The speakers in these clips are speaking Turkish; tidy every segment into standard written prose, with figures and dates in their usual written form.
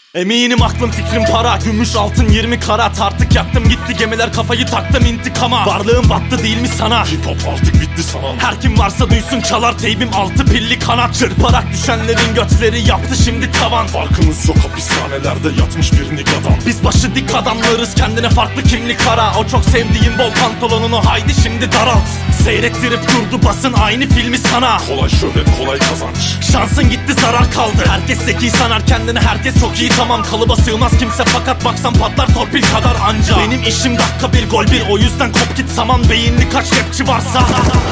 Eminim aklım fikrim para, gümüş altın 20 karat. Artık yaktım gitti gemiler, kafayı taktım intikama. Varlığım battı değil mi sana? Hip hop artık bitti sana. Her kim varsa duysun, çalar teybim 6 pilli kanat. Çırparak düşenlerin götleri yaptı şimdi tavan. Farkınız yok, hapishanelerde yatmış bir nigadan. Biz başı dik adamlarız, kendine farklı kimlik ara. O çok sevdiğim bol pantolonunu haydi şimdi daralt. Seyrettirip durdu basın aynı filmi sana. Kolay şöhret, kolay kazanç. Şansın gitti, zarar kaldı. Herkes zeki sanar kendini, herkes çok iyi tamam. Kalıba sığmaz kimse fakat baksan patlar torpil kadar anca. Benim işim dakika bir gol bir, o yüzden kop git saman. Beyinli kaç rapçi varsa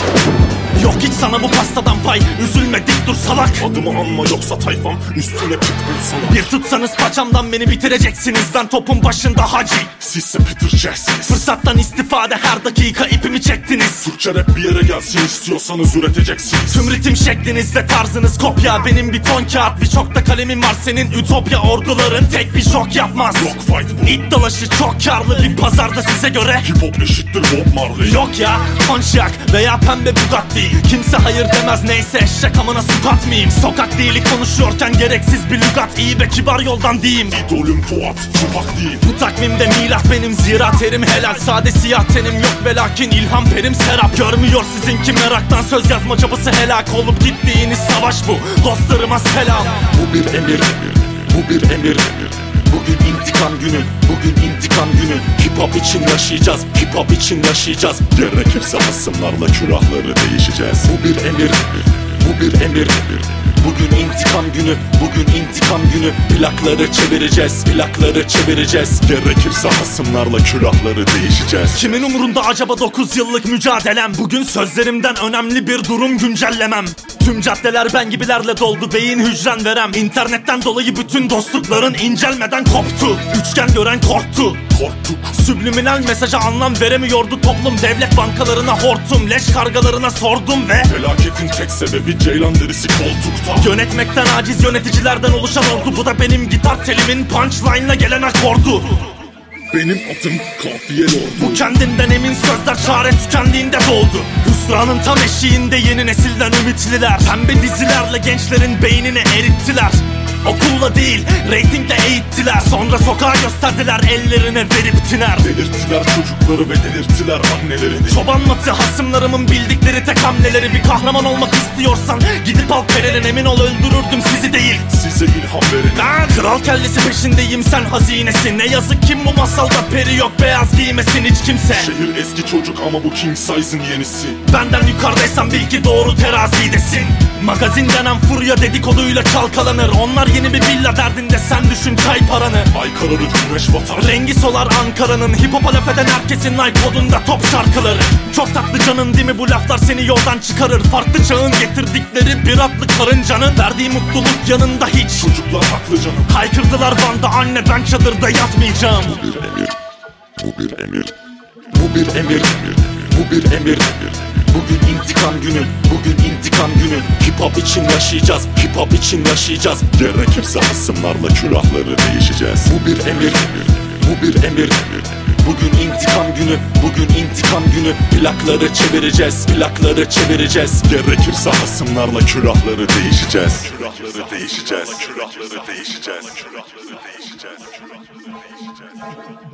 yok hiç sana bu pastadan pay. Üzülme dik dur salak. Adımı anma yoksa tayfam üstüne pitbull sana. Bir tutsanız paçamdan beni bitireceksiniz. Ben topun başında hacı, Sizse Peter Jackson'ız. fırsattan istifade her dakika ipimi çektiniz. Türkçe rap bir yere gelsin istiyorsanız üreteceksiniz. Tüm ritim şekliniz ve tarzınız kopya. Benim bir ton kağıt, birçok da kalemim var. Senin ütopya orduların tek bir şok yapmaz. Rock fight bu. İt dalaşı çok karlı bir pazarda size göre. Hip hop eşittir Bob Marley. Yok ya Pontiac veya pembe Bugatti. Kimse hayır demez, neyse eşek amına su katmayayım. Sokak dili konuşuyorken gereksiz bir lügat. İyi ve kibar yoldan diyeyim. İdolüm Fuat, Tupak değil. Bu takvimde milat benim, zira terim helal. Sade siyah tenim yok ve lakin ilham perim serap. Görmüyor sizinki meraktan söz yazma çabası helak. Olup gittiğiniz savaş bu, dostlarıma selam. Bu bir emir, bu bir emir. Bugün intikam günü, bugün intikam günü. Hip hop için yaşayacağız, hip hop için yaşayacağız. Gerekirse hasımlarla külahları değişeceğiz. Bu bir emir, bu bir emir. Bugün intikam günü, bugün intikam günü. Plakları çevireceğiz, plakları çevireceğiz. Gerekirse hasımlarla külahları değişeceğiz. Kimin umurunda acaba 9 yıllık mücadelem? Bugün sözlerimden önemli bir durum güncellemem. Tüm caddeler ben gibilerle doldu, beyin hücren verem. İnternetten dolayı bütün dostlukların incelmeden koptu. Üçgen gören korktu. Korktuk. Subliminal mesaja anlam veremiyordu toplum. Devlet bankalarına hortum, leş kargalarına sordum ve Felaketin tek sebebi Ceylan derisi koltukta. yönetmekten aciz yöneticilerden oluşan ordu. Bu da benim gitar telimin punchline'la gelen akordu. Benim adım Kafiyeli Ordu. Bu kendinden emin sözler çare tükendiğinde doğdu. Hüsranın tam eşiğinde yeni nesilden ümitliler. Pembe dizilerle gençlerin beynini erittiler. Okulla değil, reytingle eğittiler. Sonra sokağa gösterdiler, ellerine verip tiner. Delirttiler çocukları ve delirttiler annelerini. Çoban matı hasımlarımın bildikleri tek hamleleri. Bir kahraman olmak istiyorsan gidip al pelerin. Emin ol öldürürdüm sizi değil, Size ilham verin. ben kral kellesi peşindeyim, sen hazinesi. Ne yazık ki bu masalda peri yok, beyaz giymesin hiç kimse. Şehir eski çocuk ama bu king size'ın yenisi. Benden yukarıdaysan bil ki doğru terazidesin. Magazin denen furya dedikoduyla çalkalanır. Onlar yeni bir villa derdinde, sen düşün çay paranı. Ay kararır güneş batar. Rengi solar Ankara'nın, hip hop'a laf eden herkesin iPod'unda top şarkıları. Çok tatlı canın değil mi, bu laflar seni yoldan çıkarır. Farklı çağın getirdikleri bir atlı karıncanın verdiği mutluluk yanında hiç. Çocuklar haklı canım. Haykırdılar Van'da, anne ben çadırda yatmayacağım. Bu bir emir, bu bir emir. Bu bir emir, bu bir emir. Bugün intikam günü, bugün intikam günü. Hip hop için yaşayacağız, hip hop için yaşayacağız. Gerekirse hasımlarla külahları değişeceğiz. Bu bir emir, bu bir emir. Bugün intikam günü, bugün intikam günü. Plakları çevireceğiz, plakları çevireceğiz. Gerekirse hasımlarla külahları değişeceğiz. Külahları değişeceğiz. Külahları değişeceğiz. Külahları değişeceğiz.